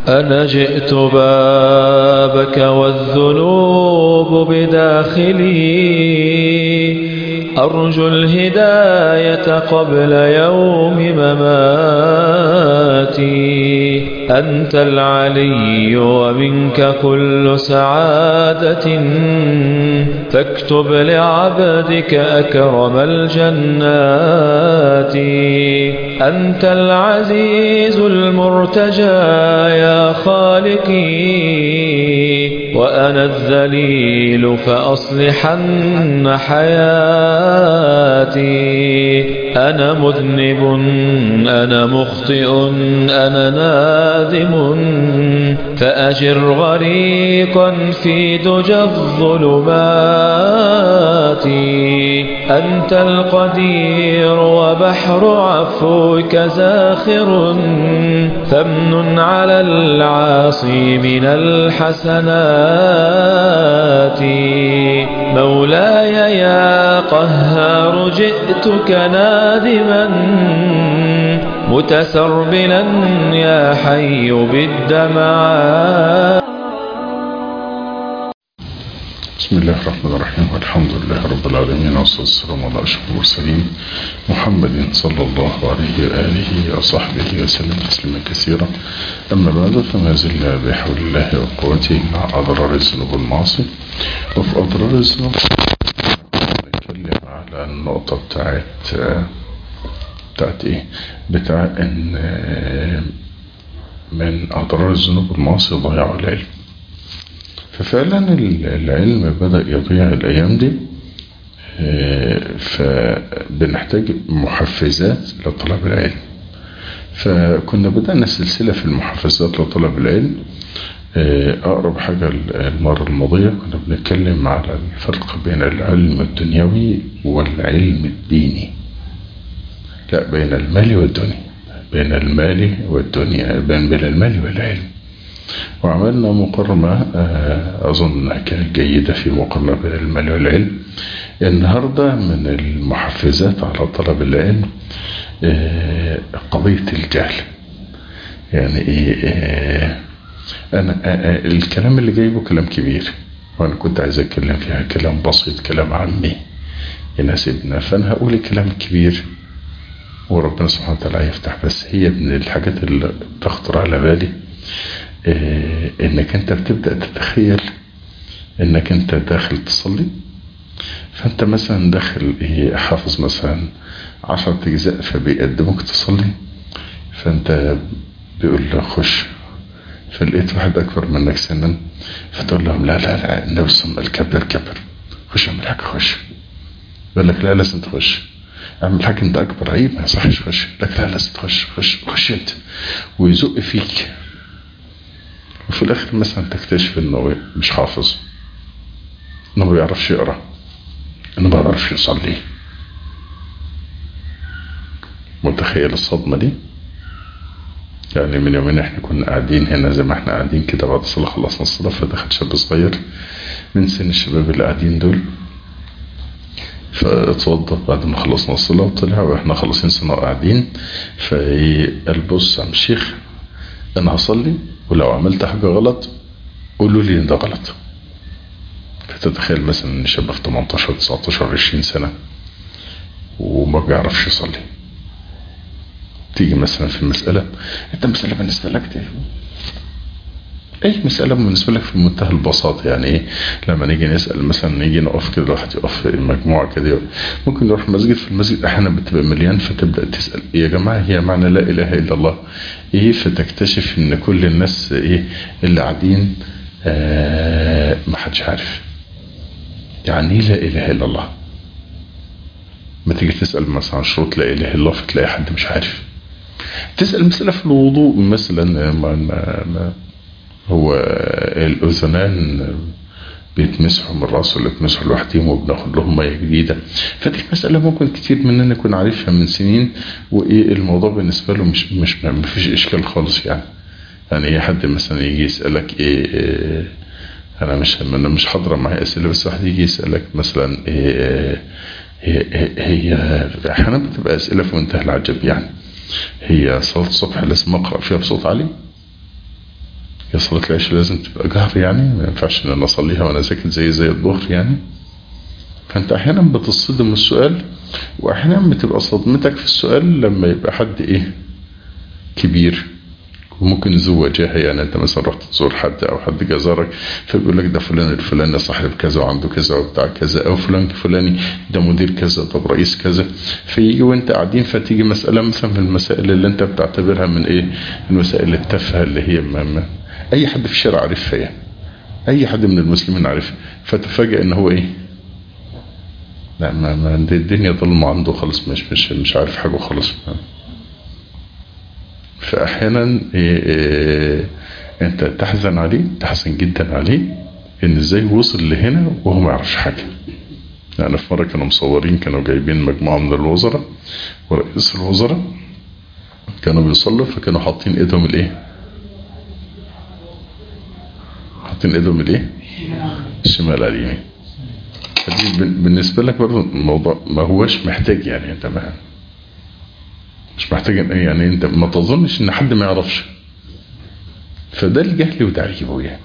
أنا جئت بابك والذنوب بداخلي أرجو الهداية قبل يوم مماتي. أنت العلي ومنك كل سعادة فاكتب لعبدك أكرم الجنات. أنت العزيز المرتجى يا خالقي وأنا الذليل فأصلحن حياتي. أنا مذنب أنا مخطئ أنا نادم فأجر غريقا في دجى الظلمات. أنت القدير وبحر عفوك زاخر فامنن على العاصي من الحسنات. مولاي يا قهار جئتك نادما متسربلا يا حي بالدمعات. بسم الله الرحمن الرحيم والحمد لله رب العالمين والصلاة والسلام على أشرف المرسلين محمد صلى الله عليه وآله وصحبه وسلم تسليما كثيرا. أما بعد فما زلنا بحول الله وقوته مع أضرار الذنوب والمعاصي. وفي أضرار الذنوب نتكلم على النقطة بتاعت إيه؟ بتاع إن من أضرار الذنوب والمعاصي ضياع العلم. ففعلا العلم بدأ يضيع الأيام دي، فبنحتاج محفزات لطلب العلم. فكنا بدأنا سلسلة في المحفزات لطلب العلم. أقرب حاجة المرة الماضية كنا بنتكلم على الفرق بين العلم الدنيوي والعلم الديني. لا، بين المال والدنيا، بين المال والدنيا، بين المال والعلم. وعملنا مقارنة أظن أنها كانت جيدة في مقارنة بين المال والعلم. النهاردة من المحفزات على طلب العلم قضية الجهل. يعني أنا الكلام اللي جايبه كلام كبير، وأنا كنت عايز أتكلم فيها كلام بسيط، كلام عامي يناسبنا، فأنا هقول الكلام الكبير وربنا سبحانه وتعالى يفتح. بس هي من الحاجات اللي تخطر على بالي انك انت بتبدأ تتخيل انك انت داخل تصلي، فانت مثلا داخل حافظ مثلا 10 أجزاء فبيقدموك تصلي، فانت بيقول له خش، فلقيت واحد اكبر منك سنا فتقول لهم لا لا لا النبي صلى الله عليه وسلم كبر خش اعمل حاجه خش. يقول لك لا لازم تخش، اعمل حاجه انت اكبر، عيب ما يصحش خش. لك لا لازم تخش، خش انت، ويزق فيك. وفي الاخر مثلا تكتشف انه مش حافظ، انه ما بيعرفش يقرا، انه ما بيعرفش يصلي. متخيل الصدمه دي؟ يعني من يومين احنا كنا قاعدين هنا زي ما احنا قاعدين كده، بعد الصلاه خلصنا الصلاه، فدخل شاب صغير من سن الشباب اللي قاعدين دول، فاتوضى بعد ما خلصنا الصلاه وطلع، واحنا خلصين صلاه وقاعدين، فقال بص يا عم الشيخ انا هصلي ولو عملت حاجة غلط قولوا لي ان ده غلط. فتتخيل مثلا ان شاب في 18 19 20 سنة وما بيعرفش يصلي، تيجي مثلا في المسألة، انت مسألة بالنسبة لك اي مسألة بالنسبة لك في منتهى البساطة. يعني ايه لما نيجي نسأل مثلا، نيجي نقف كده، الواحد يقف في مجموعة كده، ممكن نروح مسجد، في المسجد احيانا بتبقى مليان، فتبدأ تسأل يا جماعة هي معنى لا اله الا الله ايه؟ فتكتشف ان كل الناس ايه اللي قاعدين ما حدش عارف يعني ايه لا اله الا الله. ما تيجي تسأل مثلا شروط لا اله الا الله فتلاقي حد مش عارف. تسأل مسألة في الوضوء مثلا، هو الأذنان بيتمسحوا من الرأس ولا بيتمسحوا لوحدهم وبناخد لهم مية جديدة؟ فدي مسألة ممكن كتير مننا يكون عارفها من سنين، وإيه الموضوع بالنسبة له مش مفيش إشكال خالص. يعني إيه حد مثلا يجي يسألك إيه أنا مش حاضرة معايا أسئلة، بس واحد يجي يسألك مثلا هي أحيانا بتبقى أسئلة في منتهى العجب. يعني هي صلاة الصبح لازم أقرأ فيها بصوت عالي؟ يا صلاة العشاء لازم تبقى جهر يعني، ما ينفعش ان انا اصليها وانا ساكت زي الظهر يعني. فانت احيانا بتصدم من السؤال، واحيانا بتبقى صدمتك في السؤال لما يبقى حد كبير وممكن ذو وجاهه. يعني انت مثلا رحت تزور حد او حد جزارك، فبيقول لك ده فلان الفلاني صاحب كذا وعنده كذا وبتاع كذا، او فلان الفلاني ده مدير كذا، طب رئيس كذا. فيجي وانت قاعدين فتيجي مسألة مثلا من المسائل اللي انت بتعتبرها من المسائل التافهة اللي هي اي حد في الشارع عارفها يعني، اي حد من المسلمين عارفها، فتفاجئ ان هو لا ما الدنيا ظلمة عنده خالص، مش عارف حاجة خالص. فأحيانا أنت تحزن عليه، تحزن جدا عليه إن إزاي وصل لهنا وهو ما يعرفش حاجة. يعني في مرة كانوا مصورين، كانوا جايبين مجموعة من الوزراء ورئيس الوزراء كانوا بيصلوا، فكانوا حاطين إيدهم حاطين إيدهم الشمال على اليمين. بالنسبة لك برضو الموضوع ما هوش محتاج يعني، أنت مش محتاج يعني، انت ما تظنش ان حد ما يعرفش. فده الجهل وتعريبه يعني.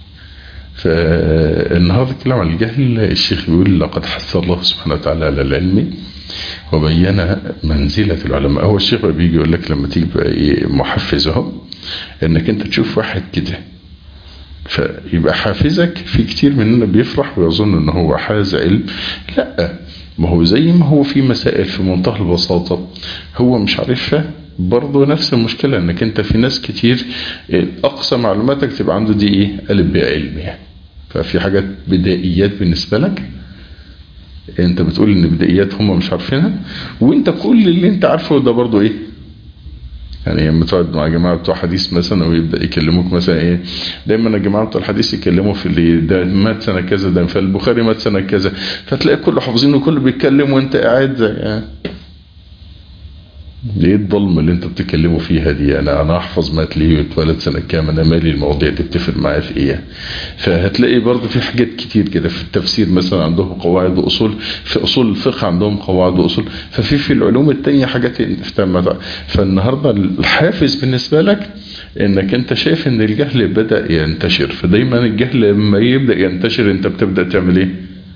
فالنهارده الكلام عن الجهل، الشيخ بيقول لقد حث الله سبحانه وتعالى على العلم وبين منزلة العلماء. هو الشيخ بيجي يقول لك لما تيجي بقى محفزه انك انت تشوف واحد كده فيبقى حافزك. في كتير مننا بيفرح ويظن ان هو حاز علم، لا، ما هو زي ما هو في مسائل في منتهى البساطة هو مش عارفها، برضه نفس المشكلة انك انت في ناس كتير اقصى معلوماتك تبقى عنده دي قلب بها علم يعني. ففي حاجات بدائيات بالنسبة لك انت بتقول ان بدائيات هم مش عارفينها، وانت كل اللي انت عارفه ده برضه يعني لما تقعد مع جماعة بتوع حديث مثلا ويبدأ يكلموك مثلا دايما الجماعة بتوع الحديث يكلموا في اللي ده مات سنة كذا، ده في البخاري مات سنة كذا، فتلاقي كله حافظين وكله بيتكلم وانت قاعد زي ليه الظلم اللي انت بتتكلموا فيها دي؟ انا احفظ مات ليه واتولد سنة كام، انا مالي المواضيع دي بتفرق معايا في فهتلاقي برضه في حاجات كتير كده في التفسير مثلا عندهم قواعد واصول، في اصول الفقه عندهم قواعد واصول، ففي العلوم التانية حاجات فالنهاردة الحافز بالنسبة لك انك انت شايف ان الجهل بدأ ينتشر. فدايما الجهل لما يبدأ ينتشر انت بتبدأ تعمل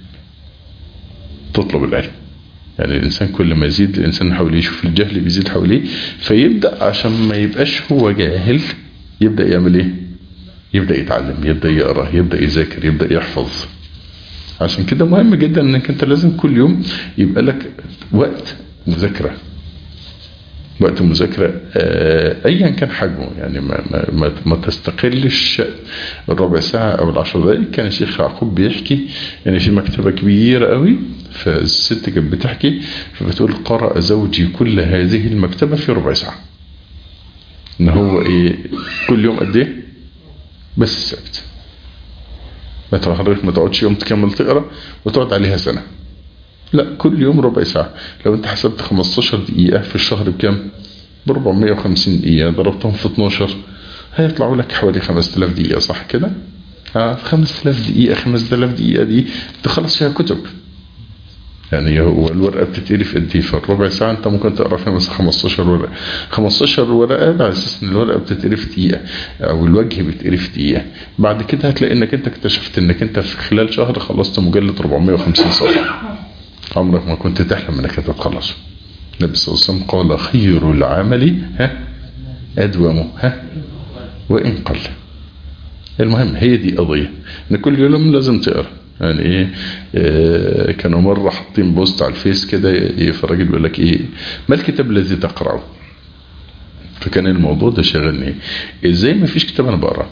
تطلب العلم. يعني الإنسان كل ما يزيد الإنسان حواليه يشوف الجهل بيزيد حواليه، فيبدأ عشان ما يبقاش هو جاهل يبدأ يعمل يبدأ يتعلم، يبدأ يقرأ، يبدأ يذاكر، يبدأ يحفظ. عشان كده مهم جدا انك انت لازم كل يوم يبقى لك وقت مذاكرة، وقت مذاكرة ايا كان حجمه يعني. ما تستقلش الربع ساعة او العشر دقائق. كان الشيخ يعقوب بيحكي يعني في مكتبة كبيرة قوي، فالست كانت بتحكي فبتقول قرأ زوجي كل هذه المكتبة في ربع ساعة. ان هو كل يوم قد بس ساكت، ما تقعدش يوم تكمل تقرأ وتقعد عليها سنة، لا، كل يوم ربع ساعة. لو انت حسبت 15 دقيقة في الشهر بكام؟ ب 450 دقيقة، ضربتهم في 12 هيطلعوا لك حوالي 5000 دقيقة، صح كده؟ 5000 دقيقة، 5000 دقيقة دي تخلص فيها كتب. يعني هو الورقة بتتقري في قد ايه؟ في الربع ساعة انت ممكن تقرأ فيها مثلا 15 ورقة. 15 ورقة على اساس ان الورقة بتتقري في دقيقة او الوجه بتتقري في دقيقة. بعد كده هتلاقي انك انت اكتشفت انك انت في خلال شهر خلصت مجلد 450 صفحة، عمرك ما كنت تحلم انك تخلصه. النبي صلى الله عليه وسلم قال خير العمل أدومه وإن قل. المهم هي دي قضية ان كل يوم لازم تقرأ. يعني كانوا مرة حاطين بوست على الفيس كده، فالراجل بيقول لك ما الكتاب الذي تقرأه؟ فكان الموضوع ده شغلني، ازاي ما فيش كتاب انا بقرأ؟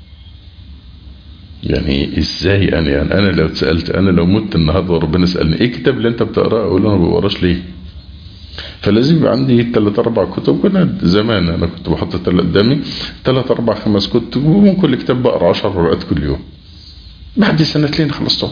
يعني ازاي انا لو اتسألت، انا لو مت النهارده وربنا سألني ايه الكتاب اللي انت بتقراه، اقول له انا ما بقراش ليه؟ فلازم يبقى عندي 3-4 كتب. كنا زمان انا كنت بحط قدامي 3-4-5 كتب، ومن كل كتاب بقرا 10 ورقات كل يوم. بعد سنتين خلصتهم،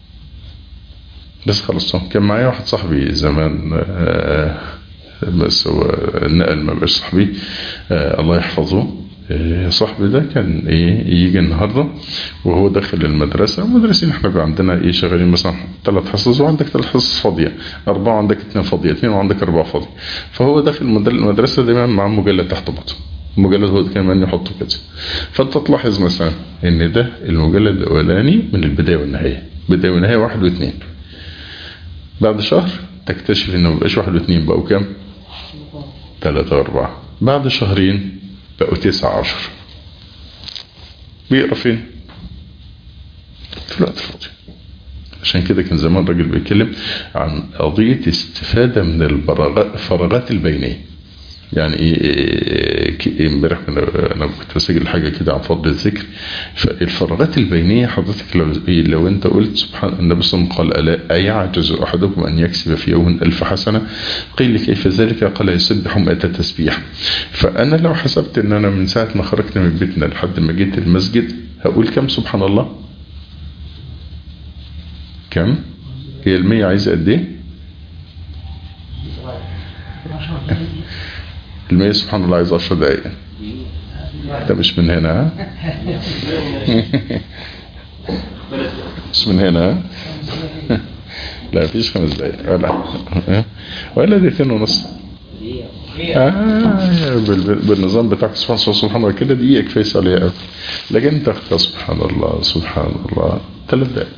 بس خلصتهم. كان معايا واحد صاحبي زمان بس هو نقل ما بقاش صاحبي، الله يحفظه. صاحبي ده كان يجي النهاردة وهو داخل المدرسة. المدرسين احنا بقى عندنا شغالين مثلا 3 حصص وعندك 3 حصص فاضية، 4 وعندك 2 فاضية، 2 وعندك 4 فاضية. فهو داخل المدرسة دايما مع مجلد تحت بطن، المجلد هو كمان يحطه كده. فانت تلاحظ مثلا ان ده المجلد الاولاني من البداية والنهاية، بداية ونهاية 1 و2. بعد شهر تكتشف انه مبقاش 1 و2، بقوا كام؟ 3 و4. بعد شهرين بقوا 9 10. بيقرأ فين؟ في الوقت الفاضي. عشان كده كان زمان راجل بيتكلم عن قضية استفادة من الفراغات البينية. يعني ايه؟ امبارح انا كنت بسجل حاجه كده عن فضل الذكر. فالفراغات البينيه حضرتك لو انت قلت سبحان النبي صلى الله عليه وسلم قال الا ايعجز احدكم ان يكسب في يوم 1000 حسنه؟ قيل كيف ذلك؟ قال يسبح 100 تسبيح. فانا لو حسبت ان انا من ساعه ما خرجت من بيتنا لحد ما جيت المسجد هقول كم سبحان الله؟ كم؟ هي ال100 عايزه قد ايه؟ ال100 سبحان الله عايز 10 دقايق. ده مش من هنا ها؟ مش من هنا ها؟ لا مفيش 5 دقايق ولا دقيقتين ونص. بالنظام بتاعك سبحان الله كده دقيقة كفاية عليها قوي. لكن انت سبحان الله سبحان الله 3 دقايق.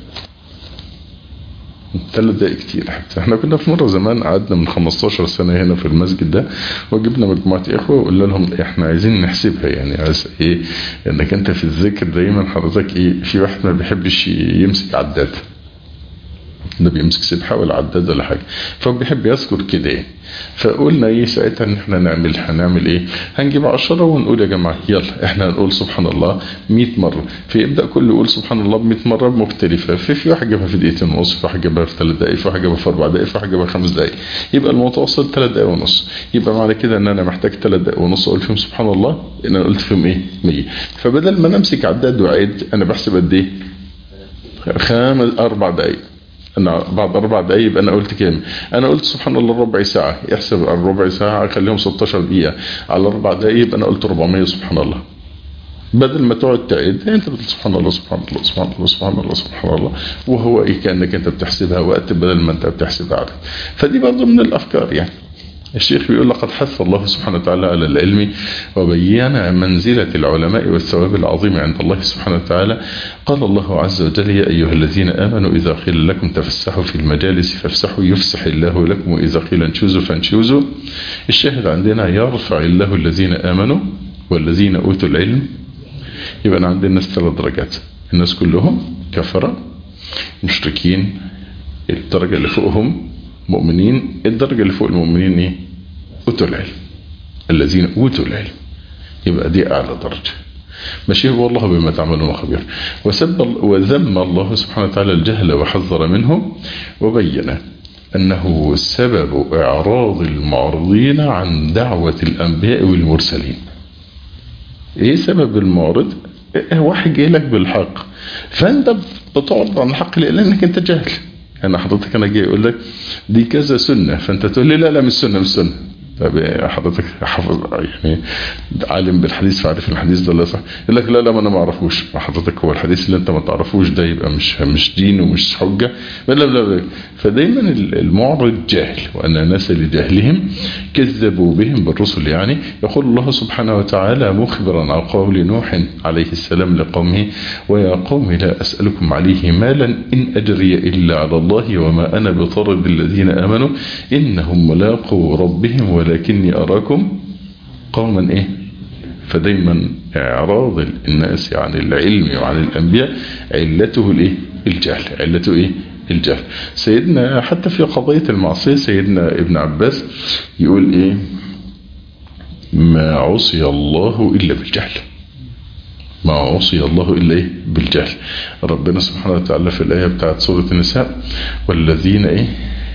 3 دقايق كتير. حتى احنا كنا في مرة زمان قعدنا من 15 سنة هنا في المسجد ده، وجبنا مجموعة اخوة وقلنا لهم احنا عايزين نحسبها. يعني عايز ايه؟ انك انت في الذكر دايما حضرتك ايه، في واحد ما بيحبش يمسك عداد، ده بيمسك سبحة ولا عداد ولا حاجة، فبيحب يذكر كده ايه. فقلنا ايه ساعتها ان احنا هنعمل ايه، هنجيب 10 ونقول يا جماعة يلا احنا هنقول سبحان الله 100 مرة. فيبدأ كل يقول سبحان الله 100 مرة مختلفة. في واحد جابها في 2 دقيقتين ونص، في واحد جابها في 3 دقايق، في واحد جابها في 4 دقايق، في واحد جابها 5 دقايق. يبقى المتوسط 3 دقايق ونص. يبقى معنى كده ان انا محتاج 3 دقايق ونص اقول فيهم سبحان الله، ان انا قلت فيهم ايه 100. فبدل ما نمسك عداد وعيد انا بحسب قد ايه 4 دقايق. أنا بعد 4 دقايق يبقى أنا قلت كام؟ أنا قلت سبحان الله ربع ساعة. يحسب الربع ساعة أخليهم 16 دقيقة على 4 دقايق يبقى أنا قلت 400 سبحان الله. بدل ما تقعد تعيد أنت بتقول سبحان الله سبحان الله سبحان الله سبحان الله سبحان الله، وهو إيه كأنك أنت بتحسبها وقت بدل ما أنت بتحسبها عدد. فدي برضه من الأفكار. يعني الشيخ بيقول لقد حث الله سبحانه وتعالى على العلم وبين منزلة العلماء والثواب العظيم عند الله سبحانه وتعالى. قال الله عز وجل يا أيها الذين آمنوا إذا قيل لكم تفسحوا في المجالس فافسحوا يفسح الله لكم، وإذا قيل انشزوا فانشزوا. الشاهد عندنا يرفع الله الذين آمنوا والذين أوتوا العلم. يبقى عندنا الناس 3 درجات، الناس كلهم كفرة مشركين، الدرجة اللي فوقهم مؤمنين، الدرجة اللي فوق المؤمنين ايه؟ أوتوا العلم، الذين أوتوا العلم. يبقى دي أعلى درجة. ماشي. هو الله بما تعملون خبير. وذم الله سبحانه وتعالى الجهل وحذر منه، وبين أنه سبب إعراض المعرضين عن دعوة الأنبياء والمرسلين. ايه سبب المعرض؟ واحد جاي لك بالحق فانت بتعرض عن الحق لانك انت جاهل. انا حضرتك انا جاي اقول لك دي كذا سنة، فانت تقول لي لا مش سنة مش سنة. طب حضرتك حافظ يعني عالم بالحديث فعارف الحديث ده لا صح، يقول لك لا ما انا ما اعرفوش. حضرتك هو الحديث اللي انت ما تعرفوش ده يبقى مش دين ومش حجة؟ لا. فدايما المعرض جاهل، وان الناس لجهلهم كذبوا بهم بالرسل. يعني يقول الله سبحانه وتعالى مخبرا عن قول نوح عليه السلام لقومه ويا قوم لا أسألكم عليه مالا إن أجري إلا على الله وما أنا بطرد الذين آمنوا إنهم ملاقوا ربهم ولكني أراكم قوما إيه. فدايما إعراض الناس عن العلم وعن الأنبياء علته الإيه؟ الجهل. علته إيه؟ الجهل. سيدنا حتى في قضية المعصية سيدنا ابن عباس يقول إيه؟ ما عصي الله إلا بالجهل. ما عصي الله إلا إيه؟ بالجهل. ربنا سبحانه وتعالى في الآية بتاعت سورة النساء والذين إيه؟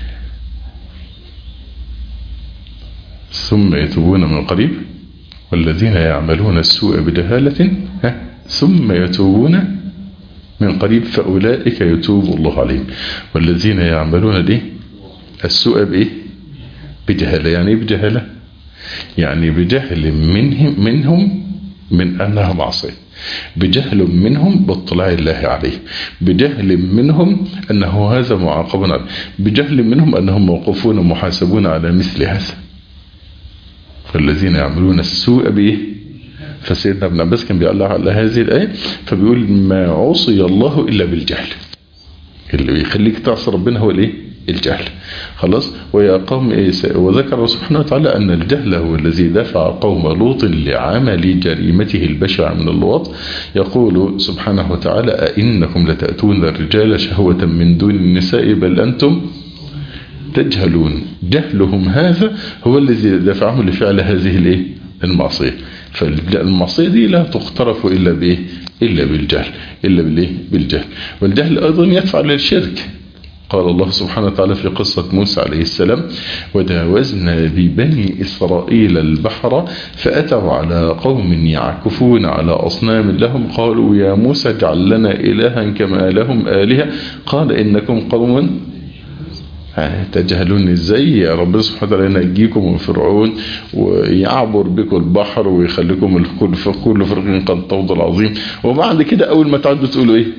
ثم يتوبون من قريب والذين يعملون السوء بجهالة ثم يتوبون من قريب فأولئك يتوب الله عليهم. والذين يعملون دي السوء بإيه؟ بجهالة. يعني إيه بجهالة؟ يعني بجهل منهم من أنها معصية، بجهل منهم باطلاع الله عليه، بجهل منهم أنه هذا معاقب عليه، بجهل منهم أنهم موقوفون ومحاسبون على مثل هذا. فالذين يعملون السوء بإيه؟ فسيدنا ابن عباس كان بيقول على هذه الآية فبيقول ما عصي الله إلا بالجهل. اللي بيخليك تعصي ربنا هو الايه؟ الجهل. خلاص. ويا قوم وذكر سبحانه وتعالى أن الجهل هو الذي دفع قوم لوط لعمل جريمته البشعة من اللواط. يقول سبحانه وتعالى أئنكم لتأتون الرجال شهوة من دون النساء بل أنتم تجهلون. جهلهم هذا هو الذي دفعهم لفعل هذه الايه؟ المعصية. فالمعصية دي لا تقترف إلا بإيه؟ إلا بالجهل. إلا بالإيه؟ بالجهل. والجهل أيضا يدفع للشرك. قال الله سبحانه وتعالى في قصة موسى عليه السلام وجاوزنا ببني إسرائيل البحر فأتوا على قوم يعكفون على أصنام لهم قالوا يا موسى اجعل لنا إلها كما لهم آلهة قال إنكم قوم تجهلون. ازاي يا رب سبحانه وتعالى ينجيكم من فرعون ويعبر بكم البحر ويخليكم كل فرق قد طود العظيم وبعد كده اول ما تعدوا تقولوا ايه؟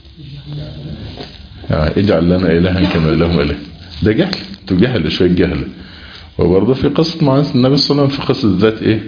اجعل لنا الها كما لهم اله. ده جهل. تجهل شويه جهل. وبرضه في قصه مع النبي صلى الله عليه وسلم في قصه ذات ايه؟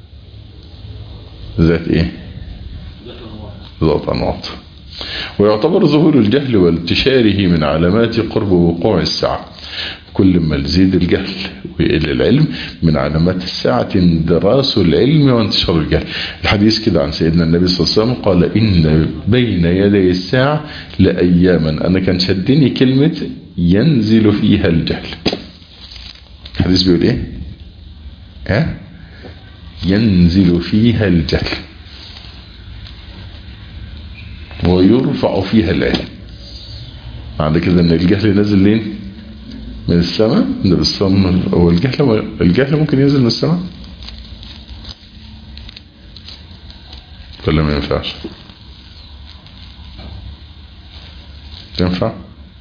ذات ايه؟ ذات انواط. ويعتبر ظهور الجهل وانتشاره من علامات قرب وقوع الساعة. كل ما يزيد الجهل ويقل العلم من علامات الساعة اندراس العلم وانتشار الجهل. الحديث كده عن سيدنا النبي صلى الله عليه وسلم قال إن بين يدي الساعة لأياما أنا كان شدني كلمة ينزل فيها الجهل. الحديث بيقول إيه؟ ينزل فيها الجهل ويرفع فيها العلم. معنى كده ان الجهل نازل لين؟ من السماء. هو الجهل ممكن ينزل من السماء ولا ما ينفعش؟ ينفع؟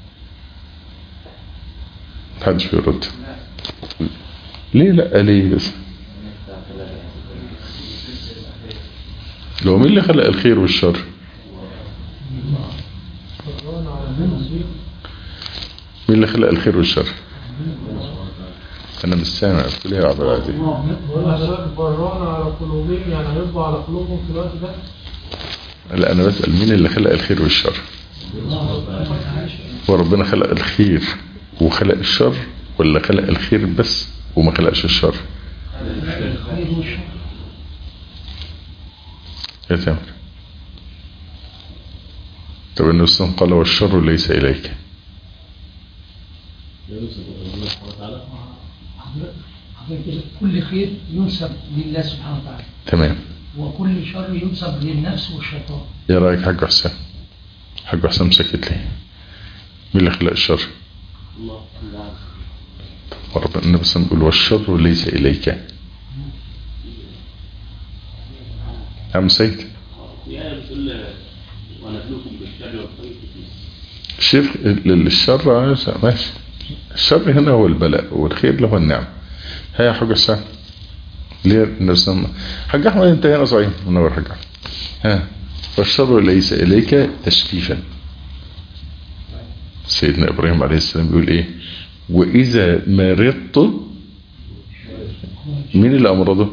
محدش بيرد. ليه لا؟ ليه بس؟ لو مين اللي خلق الخير والشر؟ مين اللي خلق الخير والشر؟ انا مش سامع. بتقول ايه يا عبد العزيز؟ برانا على قلوبهم يعني هيطبع على قلوبهم في الوقت ده. لا انا بسأل مين اللي خلق الخير والشر؟ وربنا خلق الخير وخلق الشر ولا خلق الخير بس وما خلقش الشر؟ يا تامر. طب النبي صلى الله عليه وسلم قال والشر ليس إليك. كل خير ينسب لله سبحانه وتعالى. تمام. وكل شر ينسب للنفس والشيطان. ايه رايك حاج حسام؟ حاج حسام سكت ليه؟ مين اللي خلق الشر؟ الله. وربنا النبي صلى الله عليه وسلم يقول والشر ليس إليك. أم سيد؟ يا بتقول ونبلوكم بالشر والخير. الشر للشر ماشي. الشر هنا هو البلاء والخير اللي هو النعم. ها يا حاج حسام ليه النبي صلى الله عليه وسلم؟ حاج احمد انت هنا صحيح منور حاج احمد. ها والشر ليس اليك تشريفا. سيدنا ابراهيم عليه السلام بيقول ايه؟ واذا مرضت مين اللي امرضه؟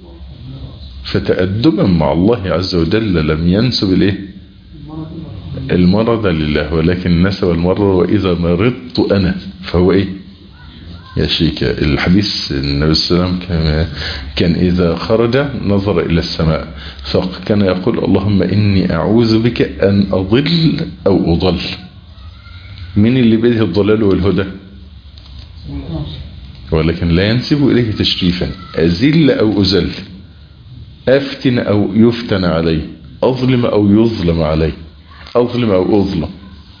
فتأدبا مع الله عز وجل لم ينسب الايه؟ المرض لله ولكن نسب المرض واذا مرضت انا فهو ايه؟ يشفيك. الحديث النبي صلى الله عليه وسلم كان إذا خرج نظر إلى السماء فكان يقول اللهم إني أعوذ بك أن أضل أو أضل. من اللي بيده الضلال والهدى؟ ولكن لا ينسب إليه تشريفا. أزل أو أزل، أفتن أو يفتن عليه، أظلم أو يظلم عليه، أظلم أو أظلم.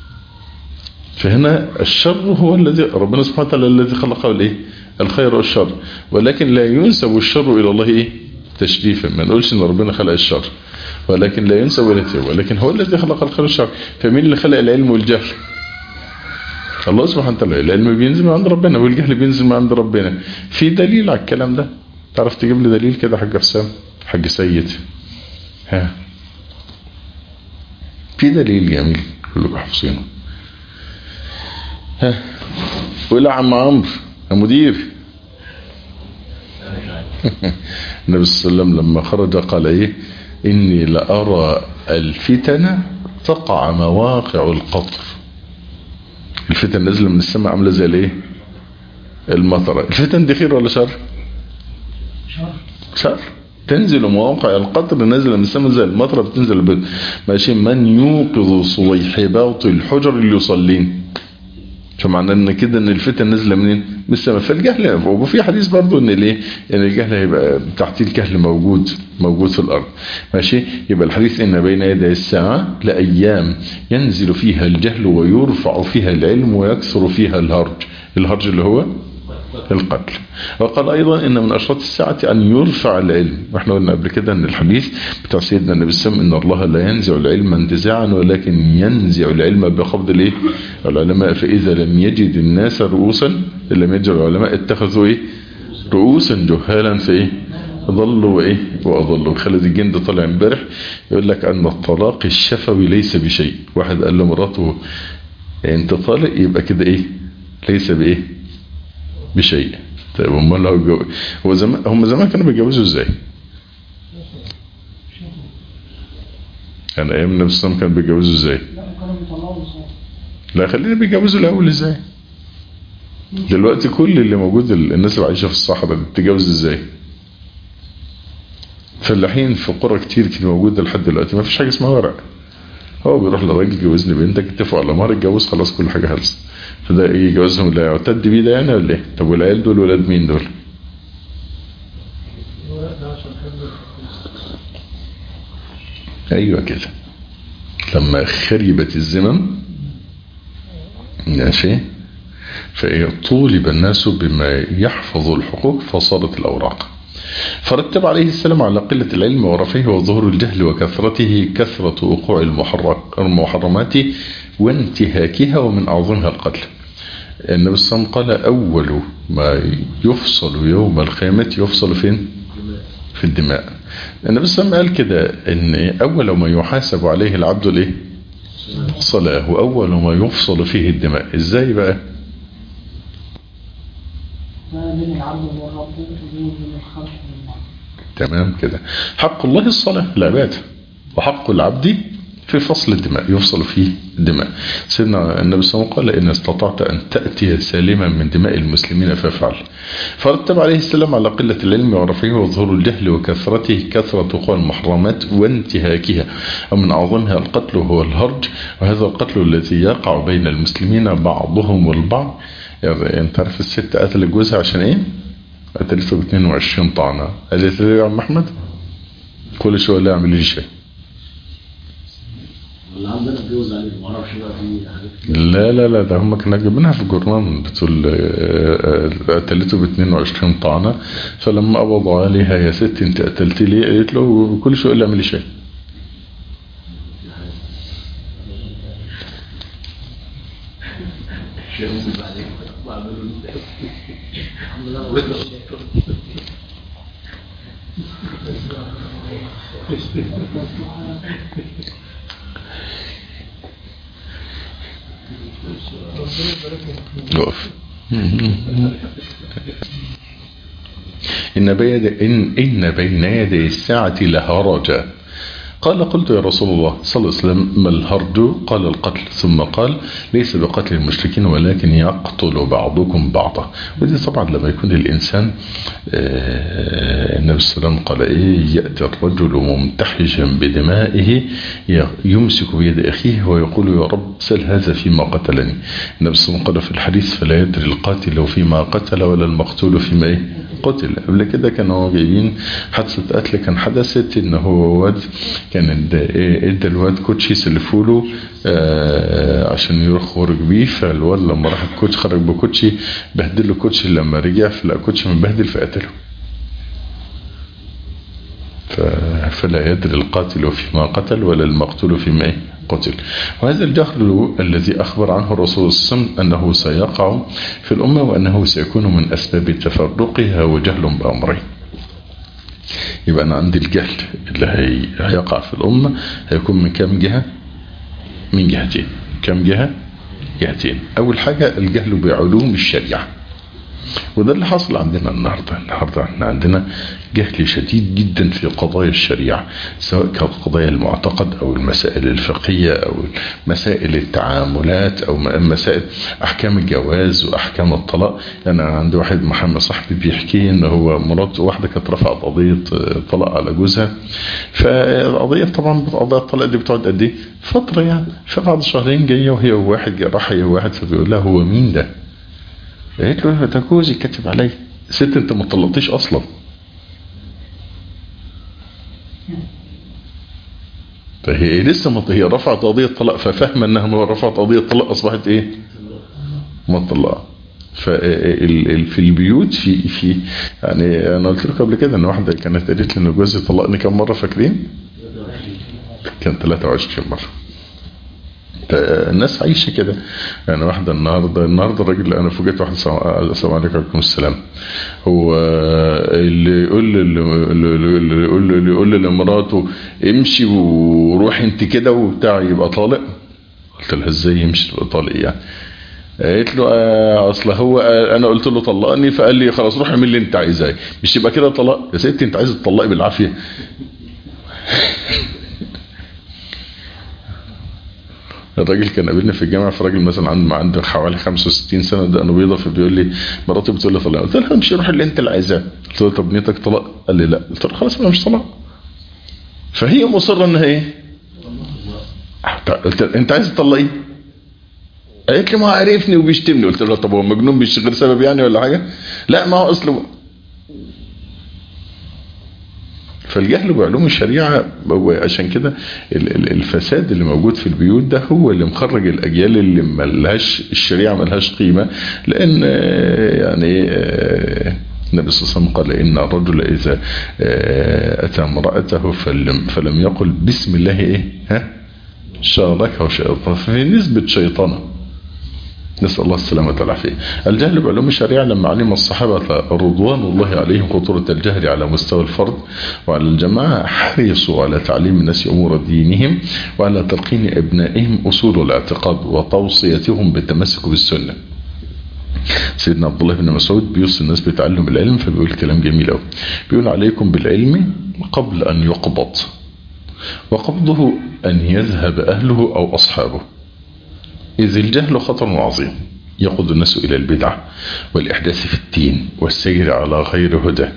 فهنا الشر هو الذي ربنا سبحانه وتعالى الذي خلقه الايه؟ الخير والشر. ولكن لا ينسب الشر الى الله ايه؟ تشريفا. ما نقولش ان ربنا خلق الشر ولكن لا ينسب الى الشر، ولكن هو الذي خلق الخير والشر. فمين اللي خلق العلم والجهل؟ الله سبحانه وتعالى. العلم بينزل من عند ربنا والجهل بينزل من عند ربنا. في دليل على الكلام ده؟ تعرف تجيب لي دليل كده حاج حسام؟ حاج سيد ها في دليل جميل كلكم حافظينه. ها قول يا عم عمرو يا مدير. النبي صلى الله عليه وسلم لما خرج قال ايه؟ اني لأرى الفتن تقع مواقع القطر. الفتن نازله من السماء عامله زي الايه؟ المطره. الفتن دي خير ولا شر؟ شر. تنزل مواقع القطر نازله من السماء زي المطره بتنزل البيض. ماشي. من يوقظ صويحبات الحجر اللي يصلين. فمعنى ان كده ان الفتن نازله منين؟ من السماء. فالجهل، وفي حديث برضو ان الايه؟ ان الجهل هيبقى تحت الجهل موجود في الارض. ماشي. يبقى الحديث ان بين يدي الساعه لايام ينزل فيها الجهل ويرفع فيها العلم ويكثر فيها الهرج اللي هو القتل. وقال ايضا ان من اشراط الساعه ان يرفع العلم. واحنا قلنا قبل كده ان الحديث بتاع سيدنا النبي صلى الله عليه وسلم ان الله لا ينزع العلم انتزاعا ولكن ينزع العلم بقبض الايه؟ العلماء. فاذا لم يجد الناس رؤوسا، لم يجد العلماء اتخذوا ايه؟ رؤوسا جهالا في ايه؟ ضلوا وايه؟ واضلوا. خالد الجند طالع امبارح يقول لك ان الطلاق الشفوي ليس بشيء. واحد قال لمراته انت طالق، يبقى كده ايه؟ ليس بايه؟ بشيء. طيب امال هو هم زمان كانوا بيتجوزوا ازاي؟ يعني ايام النبي صلى الله عليه وسلم كانوا بيتجوزوا ازاي؟ لا خلينا بيتجوزوا الاول ازاي؟ دلوقتي كل اللي موجود الناس اللي عايشه في الصحراء بتتجوز ازاي؟ فلاحين في قرى كتير كده موجوده لحد دلوقتي ما فيش حاجه اسمها ورق. هو بيروح لراجل جوزني بنتك، اتفقوا على مهر، اتجوز، خلاص كل حاجه خلصت. فده ايه؟ جوازهم لا يعتد بيه ده يعني ولا ايه؟ طب والعيال دول ولاد مين دول؟ ايوه كده. لما خربت الزمن ماشي طولب الناس بما يحفظ الحقوق فصارت الاوراق. فرتب عليه السلام على قلة العلم ورفعه وظهور الجهل وكثرته كثرة وقوع المحرمات وانتهاكها ومن أعظمها القتل. النبي صلى الله عليه وسلم قال أول ما يفصل يوم القيامة يفصل فين؟ في الدماء. النبي صلى الله عليه وسلم قال كده ان أول ما يحاسب عليه العبد الايه؟ الصلاة. وأول ما يفصل فيه الدماء. ازاي بقى؟ تمام كده. حق الله الصلاة العبادة، وحق العبد في فصل الدماء يفصل فيه الدماء. سيدنا النبي صلى الله عليه وسلم قال إن استطعت أن تأتي سالما من دماء المسلمين فافعل. فرتب عليه السلام على قلة العلم ورفعه وظهور الجهل وكثرته كثرة وقوع المحرمات وانتهاكها ومن أعظمها القتل وهو الهرج. وهذا القتل الذي يقع بين المسلمين بعضهم والبعض. يعني انت عارف الست قتلت جوزها عشان ايه؟ قتلته ب 22 طعنه. قالت له يا عم احمد كل شويه لا اعمل لي شيء. ولا عندنا اتجوز عليه ما اعرفش بقى في حاجات. لا ده هم كانوا جايبينها في الجورنال بتقول قتلته ب 22 طعنه. فلما قبضوا عليها يا ست انت قتلتي ليه؟ قالت له كل شويه لا اعمل لي شيء. وقف. إن بين يدي الساعة لهرجا. قال قلت يا رسول الله صلى الله عليه وسلم ما الهرج؟ قال القتل. ثم قال ليس بقتل المشركين ولكن يقتل بعضكم بعضا. ودي طبعا لما يكون الإنسان النبي صلى الله عليه وسلم قال إيه؟ يأتي الرجل ممتحجا بدمائه يمسك بيد أخيه ويقول يا رب سل هذا فيما قتلني. النبي صلى الله عليه وسلم قال في الحديث فلا يدري القاتل فيما قتل ولا المقتول فيما إيه؟ قتل. قبل كده كانوا جايين حادثة قتل كان حدثت ان هو واد كان ادى الواد كوتشي سلفوله عشان يروح خارج بيه. فالواد لما راح الكوتش خرج بكوتشي بهدله كوتشي. لما رجع فلقى كوتشي مبهدل فقتله. فلا يدري القاتل فيما قتل ولا المقتول فيما إيه؟ قتل. وهذا الجهل الذي أخبر عنه الرسول صلى الله عليه وسلم أنه سيقع في الأمة وأنه سيكون من أسباب تفرقها وجهل بأمرين. يبقى أنا عندي الجهل اللي هيقع في الأمة هيكون من كم جهة؟ من جهتين. كم جهة؟ جهتين. أول حاجة الجهل بعلوم الشريعة. وده اللي حصل عندنا النهاردة احنا عندنا جهل شديد جدا في قضايا الشريعة، سواء كانت قضايا المعتقد او المسائل الفقهية او مسائل التعاملات او مسائل احكام الجواز واحكام الطلاق. يعني انا عندي واحد محمد صاحبي بيحكي ان هو مراته واحدة كانت رفعت قضية طلاق على جوزها، فالقضية طبعا قضايا الطلاق دي بتقعد قد ايه فترة يعني، فبعد شهرين جاية وهي واحد راح هي واحد فبيقول لها هو مين ده؟ قالت له ده جوزي كاتب علي. ست انت ما طلقتيش اصلا. فهي لسه ما هي رفعت قضية طلاق، ففهم انها ما رفعت قضية طلاق اصبحت ايه مطلقة. في البيوت في يعني انا قلت لكم قبل كده ان واحدة كانت قالت لي ان جوزي طلقني كم مرة فاكرين؟ كان 23 مرة. الناس عايشة كده يعني. واحدة النهاردة الراجل انا فوجئت واحد السلام عليكم السلام، هو اللي يقول لمراته امشي وروح انت كده وبتاع يبقى طالق. قلت لها ازاي يمشي تبقى طالق يعني؟ قالت له اصل هو انا قلت له طلقني فقال لي خلاص روح اعمل اللي انت عايزاه، مش يبقى كده طلاق؟ يا ستي انت عايز تطلقي بالعافية. الراجل كان قابلني في الجامعة، في راجل مثلا عنده حوالي 65 سنة ده انا بيضة، فبيقول لي مراتي بتقول لي طلاق، قلت لها امشي روح اللي انت اللي عايزاه. قلت له طب نيتك طلاق؟ قال لي لا. قلت له خلاص انا مش طلاق. فهي مصرة انها ايه؟ قلت انت عايز تطلقي؟ قالت لي ما عرفني وبيشتمني. قلت له طب هو مجنون بيشتغل سبب يعني ولا حاجة؟ لا ما هو اصله. فالجهل بعلوم الشريعة عشان كده الفساد اللي موجود في البيوت ده هو اللي مخرج الأجيال اللي ملهاش الشريعة ملهاش قيمة. لأن يعني النبي صلى الله عليه وسلم قال إن الرجل إذا أتى امرأته فلم يقل بسم الله إيه شاركه شيطان، ففي نسبة شيطانه. نسأل الله السلامة والعافية. الجهل بعلوم الشريعة لما علم الصحابة رضوان الله عليهم خطورة الجهل على مستوى الفرد وعلى الجماعة، حرصوا على تعليم الناس أمور دينهم وعلى تلقين أبنائهم أصول الاعتقاد وتوصيتهم بالتمسك بالسنة. سيدنا عبد الله بن مسعود بيوصي الناس بتعلم العلم، فبيقول كلام جميل قوي. بيقول عليكم بالعلم قبل أن يقبض، وقبضه أن يذهب أهله أو أصحابه، إذ الجهل خطر عظيم يقود الناس إلى البدع والإحداث في الدين والسير على غير هدى.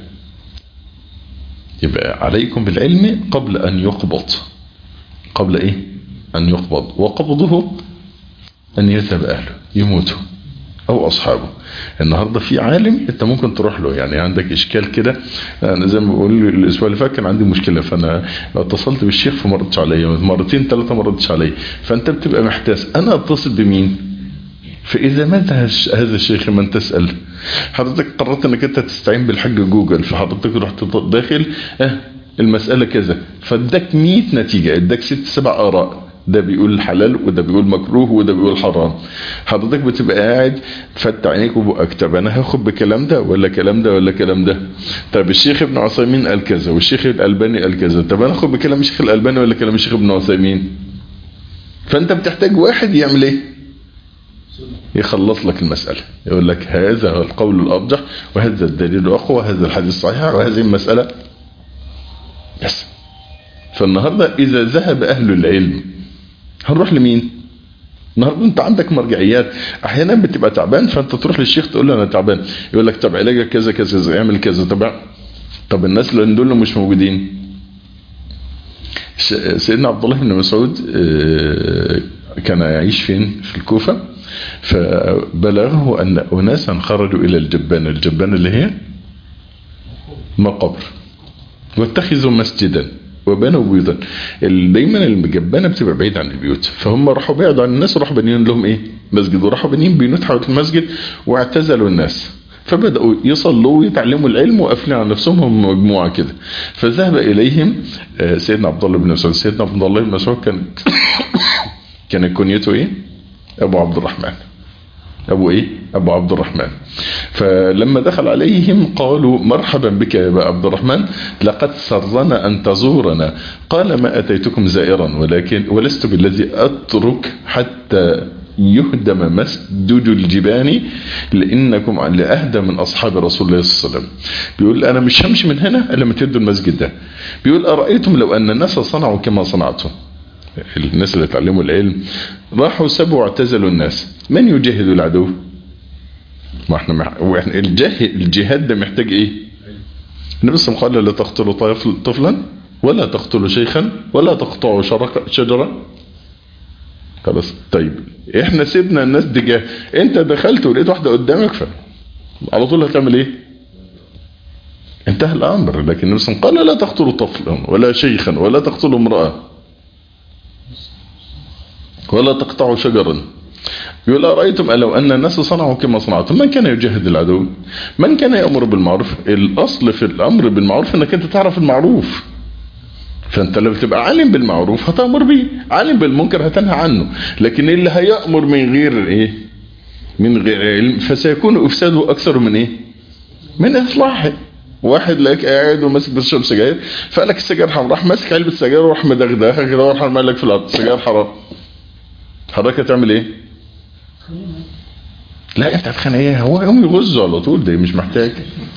يبقى عليكم بالعلم قبل أن يقبض. قبل إيه؟ أن يقبض. وقبضه أن يذهب أهله يموتوا أو أصحابه. النهاردة في عالم أنت ممكن تروح له، يعني عندك إشكال كده. أنا زي ما بقول الأسبوع اللي فات كان عندي مشكلة، فأنا اتصلت بالشيخ فما ردش عليا، مرتين ثلاثة ما ردش عليا، فأنت بتبقى محتاس أنا أتصل بمين؟ فإذا مات هذا الشيخ من تسأل؟ حضرتك قررت أنك أنت تستعين بالحاج جوجل، فحضرتك رحت داخل المسألة كذا فاداك 100 نتيجة، اداك 6-7 آراء، ده بيقول حلال وده بيقول مكروه وده بيقول حرام. حضرتك بتبقى قاعد فتح عينيك وبقك، طب انا هاخد بكلام ده ولا كلام ده ولا كلام ده؟ طب الشيخ ابن عثيمين قال كذا والشيخ الألباني قال كذا، طب انا هاخد بكلام الشيخ الألباني ولا كلام الشيخ ابن عثيمين؟ فانت بتحتاج واحد يعمل ايه؟ يخلص لك المسألة، يقول لك هذا هو القول الأرجح وهذا الدليل الأقوى وهذا الحديث صحيح وهذه المسألة بس. فالنهاردة إذا ذهب أهل العلم هنروح لمين؟ النهارده انت عندك مرجعيات. احيانا بتبقى تعبان فانت تروح للشيخ تقول له انا تعبان، يقول لك طب علاجك كذا كذا كذا، اعمل كذا. طب الناس اللي دول مش موجودين. سيدنا عبد الله بن مسعود كان يعيش فين؟ في الكوفة. فبلغه ان اناسا خرجوا الى الجبانة اللي هي مقبر، واتخذوا مسجدا وبنوا بيوتا. دايما الجبانه بتبقى بعيد عن البيوت، فهم راحوا بعدوا عن الناس وراحوا بنين لهم ايه؟ مسجد، وراحوا بنين بيوت حول المسجد واعتزلوا الناس، فبداوا يصلوا ويتعلموا العلم وقافلين على نفسهم هم مجموعه كده. فذهب اليهم سيدنا عبد الله بن مسعود. سيدنا عبد الله بن مسعود كان كنيته ايه؟ ابو عبد الرحمن. ابو ايه؟ ابو عبد الرحمن. فلما دخل عليهم قالوا مرحبا بك يا ابا عبد الرحمن، لقد سرنا ان تزورنا. قال ما اتيتكم زائرا ولكن ولست بالذي اترك حتى يهدم مسجد الجبال لانكم لاهدى من اصحاب رسول الله صلى الله عليه وسلم. بيقول انا مش همشي من هنا الا لما تهدوا المسجد ده. بيقول ارايتم لو ان الناس صنعوا كما صنعتم، الناس اللي اتعلموا العلم راحوا سبوا واعتزلوا الناس، من يجاهد العدو؟ ما احنا الجهاد ده محتاج ايه؟ النبي صلى الله عليه وسلم قال لا تقتلوا طفلا ولا تقتلوا شيخا ولا تقطعوا شجرة. خلاص طيب احنا سيبنا الناس دي جاه، انت دخلت ولقيت واحدة قدامك على طول هتعمل ايه؟ انتهى الامر. لكن النبي صلى الله عليه وسلم قال لا تقتلوا طفلا ولا شيخا ولا تقتلوا امرأة ولا تقطعوا شجرا. يقول أرأيتم لو أن الناس صنعوا كما صنعتم من كان يجاهد العدو؟ من كان يأمر بالمعروف؟ الأصل في الأمر بالمعروف أنك أنت تعرف المعروف، فأنت لو تبقى عالم بالمعروف هتأمر به، عالم بالمنكر هتنهى عنه. لكن اللي هيأمر من غير إيه؟ من غير علم فسيكون إفساده أكثر من إيه؟ من إصلاحه. واحد لك قاعد وماسك بيشرب سجاير فقال لك السجاير حرام، راح ماسك علبة سجاير وراح مدغدغها كده وراح رمى لك في الأرض السجاير حرام. حضرتك هتعمل إيه؟ لا انت هتخانق ايه؟ هو يوم يغزوا على طول، ده مش محتاج.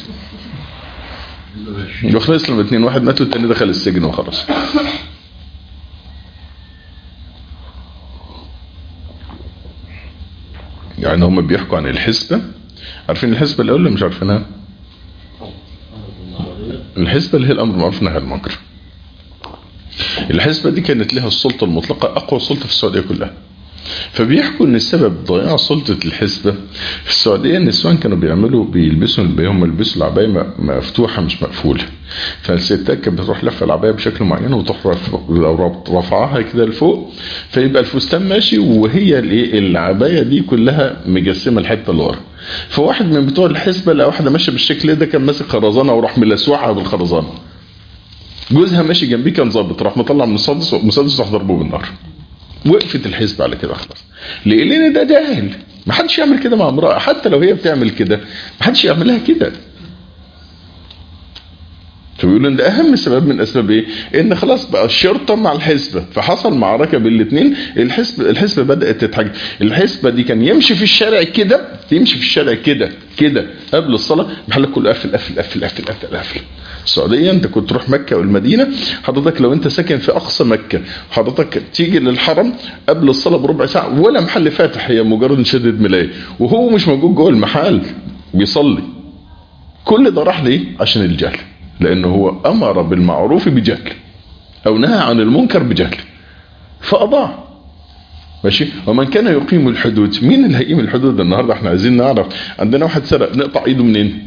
وخلص لما 2 واحد مات والتاني دخل السجن وخلاص. يعني هم بيحكوا عن الحسبة. عارفين الحسبة اللي ولا مش عارفينها؟ الحسبة اللي هي الامر بالمعروف والنهي عن المنكر. الحسبة دي كانت لها السلطة المطلقة، اقوى سلطة في السعودية كلها. فبيحكوا ان السبب ضياع سلطة الحسبة في السعودية ان النسوان كانوا بيلبسوا العباية مفتوحة مش مقفولة، فالستات كانت بتروح لفة العباية بشكل معين وتروح رفعها كده لفوق فيبقى الفستان ماشي وهي العباية دي كلها مجسمة الحتة اللي ورا. فواحد من بتوع الحسبة لقى واحدة ماشية بالشكل ده كان ماسك خرزانة وراح ملسوعها بالخرزانة. جوزها ماشي جنبيه كان ظابط راح مطلع من مسدس راح ضربه بالنار. وقفت الحسبة على كده خلاص. ليه؟ لان ده جاهل، ما حدش يعمل كده مع امرأة، حتى لو هي بتعمل كده ما حدش يعملها كده. فبيقولوا ان ده اهم سبب من اسباب ايه؟ ان خلاص بقى الشرطة مع الحسبة فحصل معركة بين الاثنين. الحسبة بدأت تتحجم. الحسبة دي كان يمشي في الشارع كده قبل الصلاة محلك كله قفل. السعودية انت كنت تروح مكة والمدينة، حضرتك لو انت ساكن في اقصى مكة حضرتك تيجي للحرم قبل الصلاة بربع ساعة ولا محل فاتح، هي مجرد نشدد ملاية وهو مش موجود جوه المحل بيصلي. كل ده راح ليه؟ عشان الجهل، لانه هو امر بالمعروف بجهل او نهى عن المنكر بجهل فاضاع. ماشي. ومن كان يقيم الحدود، مين اللي هيقيم الحدود النهارده؟ احنا عايزين نعرف. عندنا واحد سرق نقطع ايده منين؟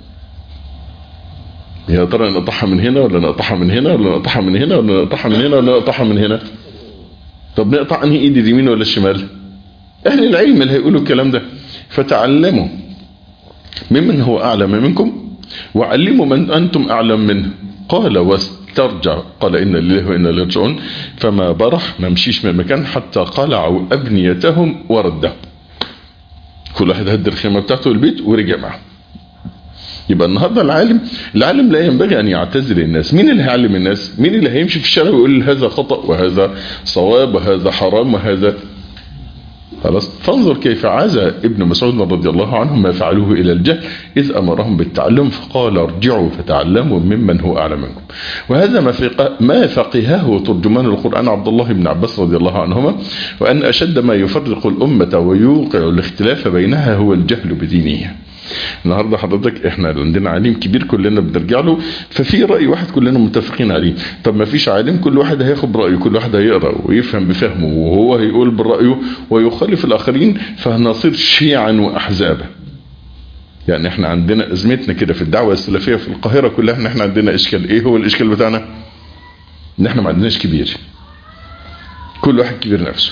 يا ترى نقطعها من هنا ولا نقطعها من هنا ولا نقطعها من هنا ولا نقطعها من هنا ولا نقطعها من هنا؟ طب نقطع انهي ايد، اليمين ولا الشمال؟ اهل العلم اللي هيقولوا الكلام ده. فتعلموا ممن هو اعلم منكم وعلموا من انتم اعلم منه. قال واسترجع، قال ان لله وانا اليه راجعون. فما برح، ما مشيش من مكان حتى قلعوا ابنيتهم وردوا. كل واحد هد الخيمه بتاعته البيت ورجع معه. يبقى النهارده العالم لا ينبغي ان يعتزل الناس. مين اللي هيعلم الناس؟ مين اللي هيمشي في الشارع ويقول هذا خطأ وهذا صواب وهذا حرام وهذا؟ خلاص. فانظر كيف عزى ابن مسعود رضي الله عنه ما فعلوه الى الجهل اذ امرهم بالتعلم فقال ارجعوا فتعلموا ممن هو اعلم منكم. وهذا ما فقهه ترجمان القرآن عبد الله بن عباس رضي الله عنهما، وان اشد ما يفرق الامة ويوقع الاختلاف بينها هو الجهل بدينها. النهارده حضرتك احنا عندنا عالم كبير كلنا بنرجع له، ففي رأي واحد كلنا متفقين عليه. طب ما فيش عالم، كل واحد هياخد برأيه، كل واحد هيقرأ ويفهم بفهمه وهو هيقول برأيه ويخالف الآخرين، فهنصير شيعا وأحزابا. يعني احنا عندنا ازمتنا كده في الدعوة السلفية في القاهرة كلها، احنا عندنا اشكال. ايه هو الاشكال بتاعنا؟ ان احنا ما عندناش كبير، كل واحد كبير نفسه.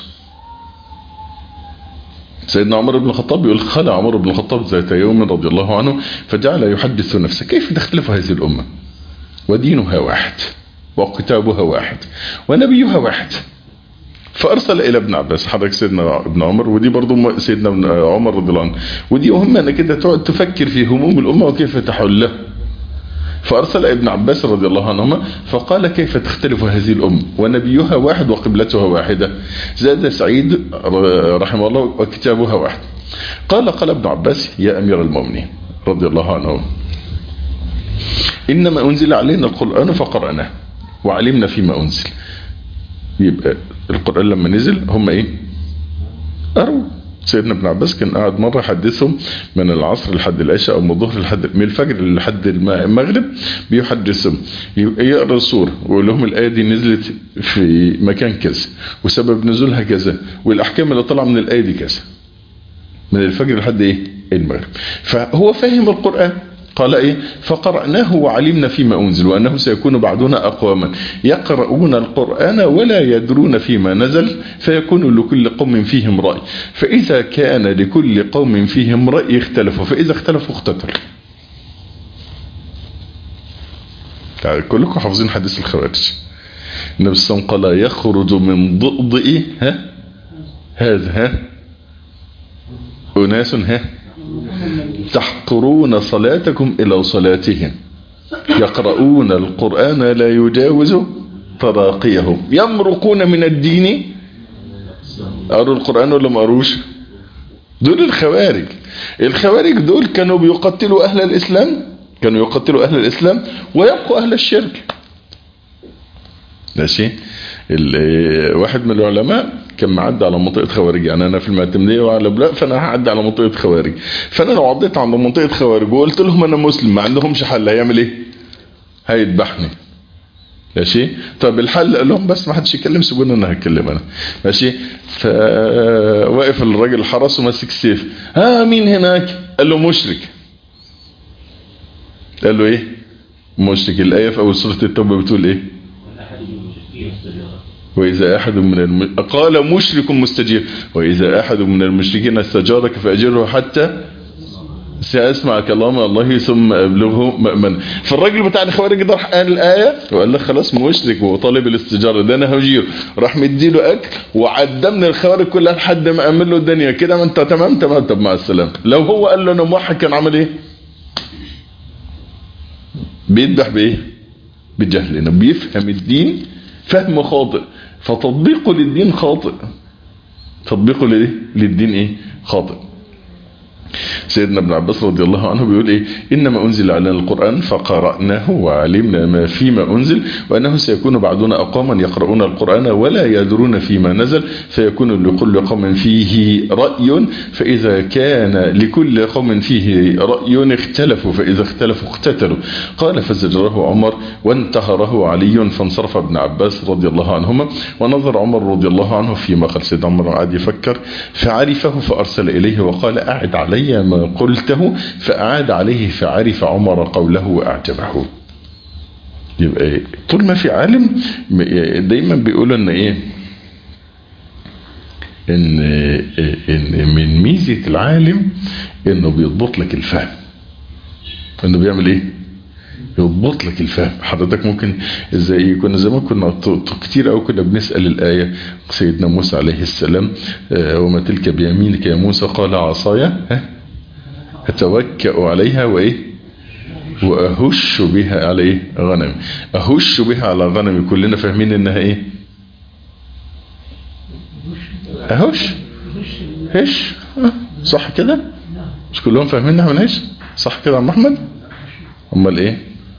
سيدنا عمر بن الخطاب يقول خلع عمر بن الخطاب ذات يوم رضي الله عنه فجعل يحدث نفسه كيف تختلف هذه الأمة ودينها واحد وكتابها واحد ونبيها واحد. فأرسل إلى ابن عباس، حضرتك سيدنا ابن عمر، ودي برضو سيدنا عمر رضي الله عنه، ودي مهمة انك انت تقعد تفكر في هموم الأمة وكيف تحلها. فأرسل ابن عباس رضي الله عنهما فقال كيف تختلف هذه الأمة ونبيها واحد وقبلتها واحدة. زاد سعيد رحمه الله وكتابها واحد. قال ابن عباس يا أمير المؤمنين رضي الله عنه إنما أنزل علينا القرآن فقرأناه وعلمنا فيما أنزل. يبقى القرآن لما نزل هم إيه؟ أروا. سيدنا ابن عباس كان قاعد مرة حدثهم من العصر لحد العشاء أو من الظهر لحد من الفجر لحد المغرب بيحدثهم يقرأ السورة ويقول لهم الآية دي نزلت في مكان كذا وسبب نزولها كذا والأحكام اللي طلع من الآية دي كذا من الفجر لحد إيه؟ المغرب. فهو فاهم القرآن. قال إيه؟ فقرأناه وعلمنا فيما أنزل وأنه سيكون بعدنا أقواما يقرؤون القرآن ولا يدرون فيما نزل فيكون لكل قوم فيهم رأي فإذا كان لكل قوم فيهم رأي اختلفوا فإذا اختلفوا اقتتلوا. كلكم حافظين حديث الخوارج. النبي صلى الله عليه وسلم قال يخرج من ضئضئ هذا أناس تحقرون صلاتكم إلى صلاتهم يقرؤون القرآن لا يجاوز تراقيهم يمرقون من الدين. قروا القرآن ولا ما قروش؟ دول الخوارج. الخوارج دول كانوا بيقتلوا أهل الإسلام ويبقوا أهل الشرك. ماشي. واحد من العلماء كان معدي على منطقة خوارج يعني أنا في المعتمدية وعلى بلاء فأنا هعدي على منطقة خوارج فأنا لو عديت عند منطقة خوارج وقلت لهم أنا مسلم ما عندهمش حل هيعمل إيه؟ هيذبحني. ماشي. طب الحل قال لهم بس ما حدش يتكلم سيبوني أنا هتكلم أنا. ماشي. فواقف الراجل الحرس وماسك السيف مين هناك؟ قال له مشرك. قال له إيه؟ مشرك. الآية في أول سورة التوبة بتقول إيه؟ وإذا أحد قال مشرك مستجير وإذا أحد من المشركين استجارك فأجره حتى سيسمع كلام الله ثم أبلغه مأمن. فالراجل بتاع الخوارج ده قال الآية وقال لك خلاص مشرك وطالب الاستجارة ده أنا هجيره راح مديله أكل وعدمنا الخوارج كلها لحد ما أمن له الدنيا كده ما أنت تمام. طب مع السلامة. لو هو قال له أنا موحد كان عمل إيه؟ بيذبح بإيه؟ بالجهل. إنه بيفهم الدين فهم خاطئ فتطبيقه للدين خاطئ. تطبيقه للدين ايه؟ خاطئ. سيدنا ابن عباس رضي الله عنه بيقول ايه؟ انما انزل علينا القرآن فقرأناه وعلمنا ما فيما انزل وانه سيكون بعدنا اقواما يقرؤون القرآن ولا يدرون فيما نزل فيكون لكل قوم فيه رأي فاذا كان لكل قوم فيه رأي اختلفوا فاذا اختلفوا اقتتلوا. قال فزجره عمر وانتهره علي فانصرف ابن عباس رضي الله عنهما ونظر عمر رضي الله عنه فيما قال. سيدنا عمر قعد يفكر فعرفه فارسل اليه وقال اعد علي ما قلته فأعاد عليه فعرف عمر قوله وأعجبه. يبقى طول ما في عالم دايما بيقول ان ايه ان من ميزة العالم انه بيضبط لك الفهم. انه بيعمل ايه؟ يضبط لك الفهم. حضرتك ممكن ازاي كنا زمان كنا كتير قوي كنا بنسأل الآية سيدنا موسى عليه السلام وما تلك بيمينك يا موسى قال عصايا أتوكأ عليها وإيه وأهش بها على إيه غنم. أهش بها على غنم كلنا فاهمين إنها إيه؟ أهش هش صح كده؟ مش كلهم فاهمين إنها من هش صح كده يا عم أحمد؟ أمال إيه؟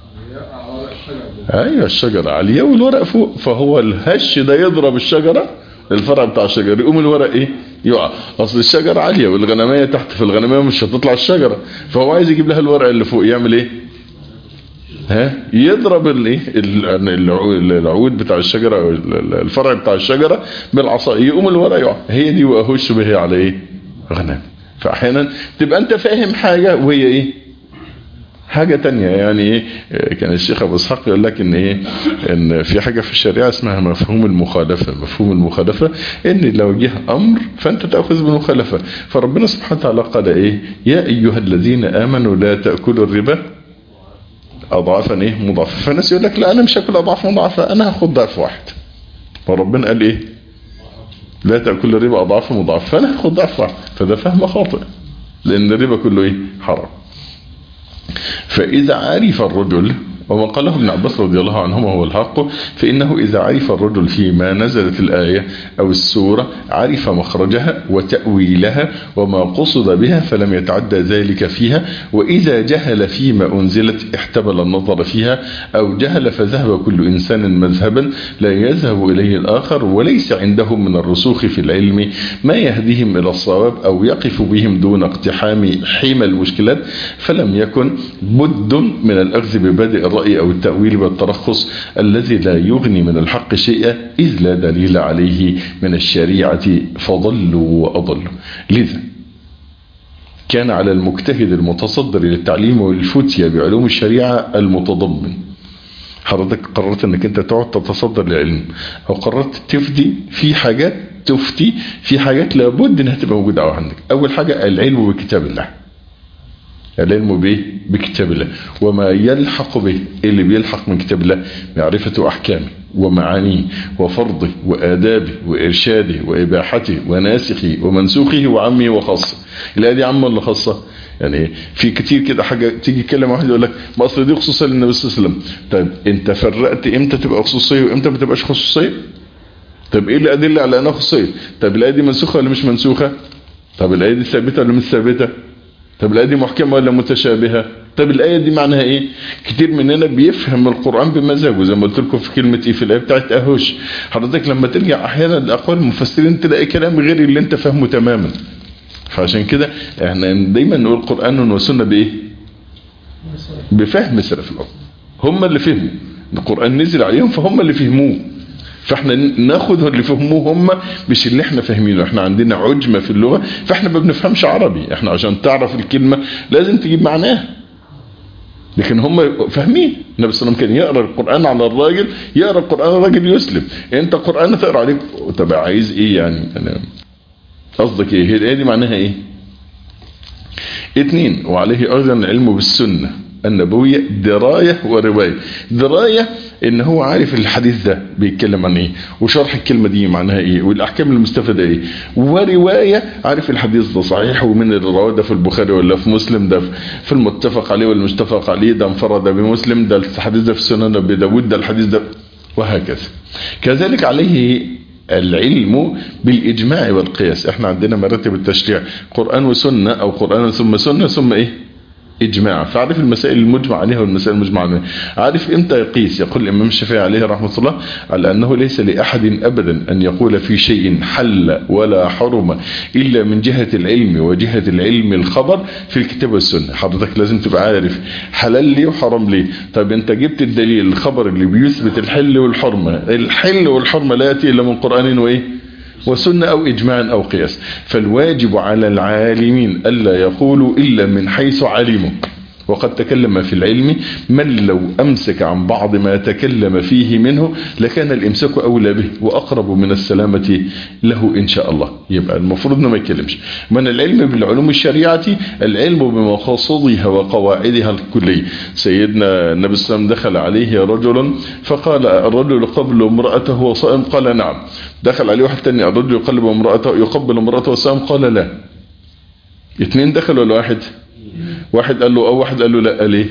أيوة الشجرة عالية والورق فوق فهو الهش ده يضرب الشجرة الفرع بتاع الشجرة يقوم الورق ايه يقع. اصل الشجرة عالية والغنمية تحت في الغنمية مش هتطلع الشجرة فهو عايز يجيب لها الورق اللي فوق يعمل ايه؟ يضرب الايه العود بتاع الشجرة او الفرع بتاع الشجرة بالعصا يقوم الورق يقع. هي دي واهش به على ايه؟ غنم. فاحيانا تبقى انت فاهم حاجة وهي ايه حاجة تانية. يعني ايه كان الشيخ ابو اسحاق يقول لك ان ايه ان في حاجة في الشريعة اسمها مفهوم المخالفة. مفهوم المخالفة ان لو جه امر فانت تأخذ بالمخالفة. فربنا سبحانه وتعالى قال ايه يا ايها الذين امنوا لا تأكلوا الربا اضعافا ايه مضاعفة. فالناس يقول لك لا انا مش هاكل اضعاف مضاعفة انا هاخد ضعف واحد. فربنا قال ايه لا تأكلوا الربا اضعاف مضاعفة فانا هاخد ضعف واحد. فده فهم خاطئ لان الربا كله ايه حرام. فإذا عرف الرجل وما قاله ابن عباس رضي الله عنهما هو الحق، فإنه إذا عرف الرجل فيما نزلت الآية أو السورة عرف مخرجها وتأويلها وما قصد بها فلم يتعدى ذلك فيها، وإذا جهل فيما أنزلت احتمل النظر فيها، أو جهل فذهب كل إنسان مذهبا لا يذهب إليه الآخر، وليس عندهم من الرسوخ في العلم ما يهديهم إلى الصواب أو يقف بهم دون اقتحام حمى المشكلات، فلم يكن بد من الأخذ ببدء الرأي أو التأويل والترخص الذي لا يغني من الحق شيئا، إذ لا دليل عليه من الشريعة فضلوا وأضلوا. لذا كان على المجتهد المتصدر للتعليم والفتية بعلوم الشريعة المتضمن. حضرتك قررت انك انت تقعد تتصدر للعلم، او قررت تفتي في حاجات، تفتي في حاجات لابد انها تبقى موجودة عندك. اول حاجة العلم بكتاب الله، العلم به بكتاب الله وما يلحق به. اللي بيلحق من كتاب الله معرفة أحكامه ومعانيه وفرضه وآدابه وإرشاده وإباحته وناسخه ومنسوخه وعمه وخاصه. الآية دي عامة ولا خاصة؟ يعني في كتير كده حاجة تيجي تكلم واحد يقول لك ما أصل دي خصوصية للنبي صلى الله عليه وسلم. طيب أنت فرقت إمتى تبقى خصوصية وإمتى ما تبقاش خصوصية؟ طيب إيه الأدلة على أنها خصوصية؟ طيب الآية دي منسوخة ولا مش منسوخة؟ طب الآية دي ثابتة ولا مش ثابتة؟ طب الآية دي محكمة ولا متشابهة؟ طب الآية دي معناها ايه؟ كتير مننا بيفهم القرآن بمزاجه، زي ما قلت لكم في كلمة ايه في الآية بتاعت اهوش. حضرتك لما ترجع احيانا لأقوال المفسرين تلاقي كلام غير اللي انت فهمه تماما. فعشان كده احنا دايما نقول قرآن وسنة بايه؟ بفهم سلف الأرض. هم اللي فهموا القرآن نزل عليهم فهم اللي فهموه، فاحنا ناخد اللي فهموه هم مش اللي احنا فاهمينه. احنا عندنا عجمة في اللغة فاحنا ما بنفهمش عربي، احنا عشان تعرف الكلمة لازم تجيب معناها، لكن هم فاهمين. النبي صلى الله عليه وسلم كان يقرأ القرآن على الراجل، يقرأ القرآن الراجل يسلم. انت قرآن تقرأ عليك، طب عايز ايه يعني؟ قصدك ايه؟ هي الآية دي معناها ايه؟ 2 وعليه ايضا العلم بالسنة النبوية دراية ورواية. دراية ان هو عارف الحديث ده بيتكلم عن ايه وشرح الكلمة دي معناها ايه والاحكام المستفادة ايه. ورواية عارف الحديث ده صحيح ومن الرواه ده في البخاري ولا في مسلم، ده في المتفق عليه ولا المتفق عليه، ده انفرد بمسلم، ده الحديث ده في سنن ابي داود، ده الحديث ده، وهكذا. كذلك عليه العلم بالإجماع والقياس. احنا عندنا مراتب التشريع قرآن وسنة او قرآن ثم سنة ثم ايه؟ إجماع. فعرف المسائل المجمع عليها والمسائل المجمع عليها. عارف امتى يقيس؟ يقول الإمام الشافعي عليه رحمة الله على أنه ليس لأحد أبدا أن يقول في شيء حل ولا حرم إلا من جهة العلم وجهة العلم الخبر في الكتاب والسنة. حضرتك لازم تبقى عارف حلال ليه وحرام ليه. طيب انت جبت الدليل الخبر اللي بيثبت الحل والحرمة. الحل والحرمة لا يأتي إلا من قرآن وإيه؟ وسنة أو إجماع أو قياس. فالواجب على العالمين ألا يقولوا إلا من حيث علموا. وقد تكلم في العلم من لو أمسك عن بعض ما تكلم فيه منه لكان الإمساك أولى به وأقرب من السلامة له إن شاء الله. يبقى المفروض ما يتكلمش. من العلم بالعلوم الشريعة العلم بمقاصدها وقواعدها الكلية. سيدنا النبي صلى الله عليه وسلم دخل عليه رجل فقال الرجل قبل امرأته وصائم؟ قال نعم. دخل عليه واحد تاني الرجل يقبل امرأته وصائم؟ قال لا. 2 دخل ولا واحد؟ واحد قال له او واحد قال له لا. ليه؟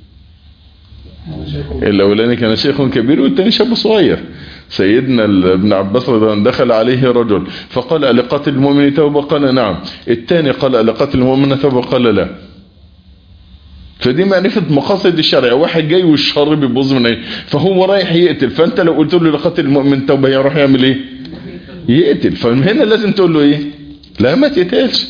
الاولاني كان شيخ كبير والثاني شاب صغير. سيدنا ابن عباس رضي الله عنه دخل عليه رجل فقال ألقاتل المؤمن توبة؟ قال نعم. الثاني قال ألقاتل المؤمن توبة؟ قال لا. فدي معرفة مقاصد الشرع. واحد جاي والشر بيبوظ من ايه فهو رايح يقتل، فانت لو قلت له لقاتل المؤمن توبة يروح يعمل ايه؟ يقتل. فهنا لازم تقول له ايه؟ لا ما تقتلش.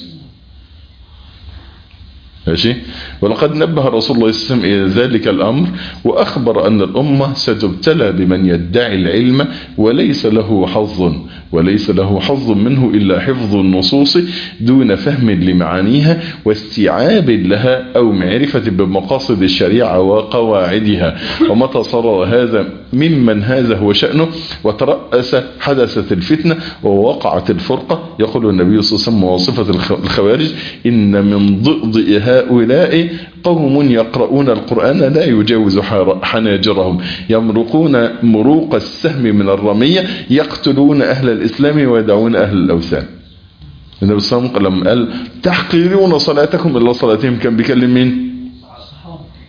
ماشي. ولقد نبه رسول الله صلى الله عليه وسلم إلى ذلك الأمر وأخبر أن الأمة ستبتلى بمن يدعي العلم وليس له حظ منه إلا حفظ النصوص دون فهم لمعانيها واستيعاب لها أو معرفة بمقاصد الشريعة وقواعدها. ومتى صار هذا ممن هذا هو شأنه وترأس حدثت الفتنة ووقعت الفرقة. يقول النبي صلى الله عليه وسلم وصفة الخوارج إن من ضئضئ هؤلاء قوم يقرؤون القرآن لا يجاوز حناجرهم يمرقون مروق السهم من الرمية يقتلون أهل الإسلام ويدعون أهل الأوثان. النبي صلى الله عليه وسلم لما قال تحقرون صلاتكم إلا صلاتهم كان بيكلم مين؟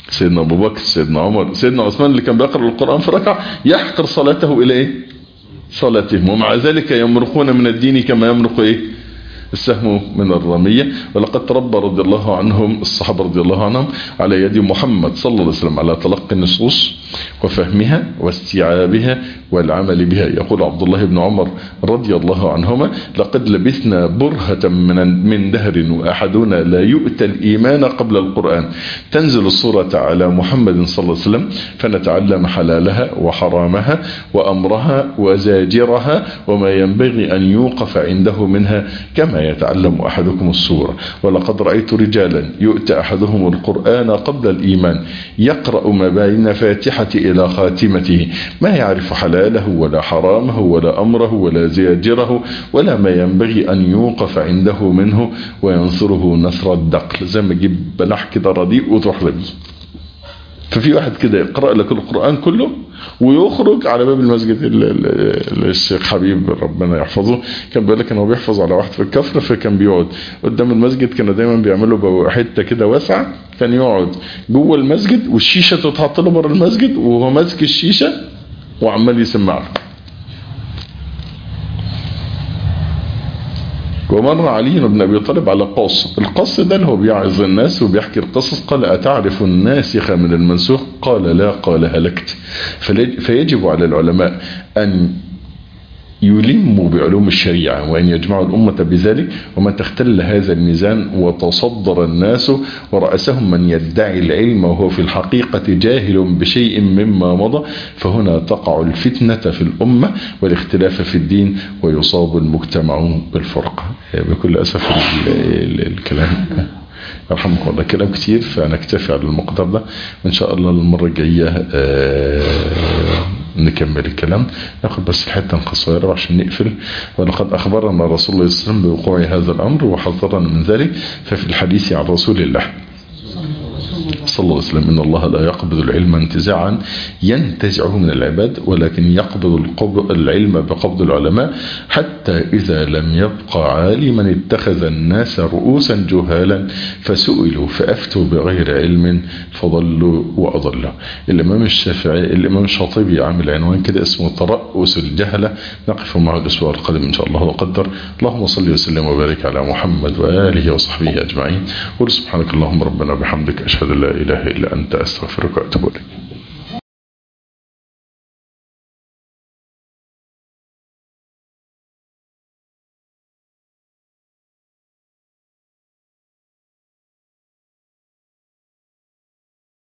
سيدنا أبو بكر، سيدنا عمر، سيدنا عثمان اللي كان بيقرأ القرآن في ركعة يحقر صلاته إلى إيه؟ صلاتهم، ومع ذلك يمرقون من الدين كما يمرق إيه؟ السهم من الرمية. ولقد تربى رضي الله عنهم الصحابة رضي الله عنهم على يد محمد صلى الله عليه وسلم على تلقي النصوص وفهمها واستيعابها والعمل بها. يقول عبد الله بن عمر رضي الله عنهما: لقد لبثنا برهة من دهر وأحدنا لا يؤتى الإيمان قبل القرآن، تنزل الصورة على محمد صلى الله عليه وسلم فنتعلم حلالها وحرامها وأمرها وزاجرها وما ينبغي أن يوقف عنده منها كما يتعلم أحدكم السورة. ولقد رأيت رجالا يؤتى أحدهم القرآن قبل الإيمان يقرأ ما بين فاتحة إلى خاتمته ما يعرف حلاله ولا حرامه ولا أمره ولا زياجره ولا ما ينبغي أن يوقف عنده منه وينصره نصر الدقل، زي ما يجيب بلح كده رديء وتروح ربيه. ففي واحد كده يقرأ لك القرآن كله ويخرج على باب المسجد. الشيخ حبيب ربنا يحفظه كان بيقول لك انه بيحفظ على واحد في الكفر، فكان بيقعد قدام المسجد، كانوا دايما بيعملوا حته كده واسعه، كان يقعد جوه المسجد والشيشه تتحط له بره المسجد وهو ماسك الشيشه وعمال يسمع. ومر علي بن أبي طالب على قاص، القاص ده اللي هو بيعظ الناس وبيحكي القصص، قال: أتعرف الناسخ من المنسوخ؟ قال: لا. قال: هلكت. فيجب على العلماء أن يلموا بعلوم الشريعة وأن يجمعوا الأمة بذلك، ومن تختل هذا الميزان وتصدر الناس ورأسهم من يدعي العلم وهو في الحقيقة جاهل بشيء مما مضى، فهنا تقع الفتنة في الأمة والاختلاف في الدين ويصاب المجتمع بالفرقة. بكل أسف الكلام يرحمكم الله كلام كتير، فنكتفي على المقدار ده، وإن شاء الله المرة الجاية نكمل الكلام. ناخد بس الحته قصيره عشان نقفل. ولقد اخبرنا رسول الله صلى الله عليه وسلم بوقوع هذا الامر وحذرنا من ذلك، ففي الحديث عن رسول الله صلى الله عليه وسلم: إن الله لا يقبض العلم انتزاعا ينتزعه من العباد، ولكن يقبض العلم بقبض العلماء، حتى إذا لم يبقى عالما اتخذ الناس رؤوسا جهالا فسئلوا فأفتوا بغير علم فضلوا وأضلوا. الإمام الشاطبي عامل عنوان كده اسمه ترأس الجهلة، نقف معه الأسبوع القادم إن شاء الله وقدر. اللهم صل وسلم وبارك على محمد وآله وصحبه أجمعين. قل سبحانك اللهم ربنا بحمدك، أشهد أن لا إله إلا أنت، أستغفرك وأتوب إليك.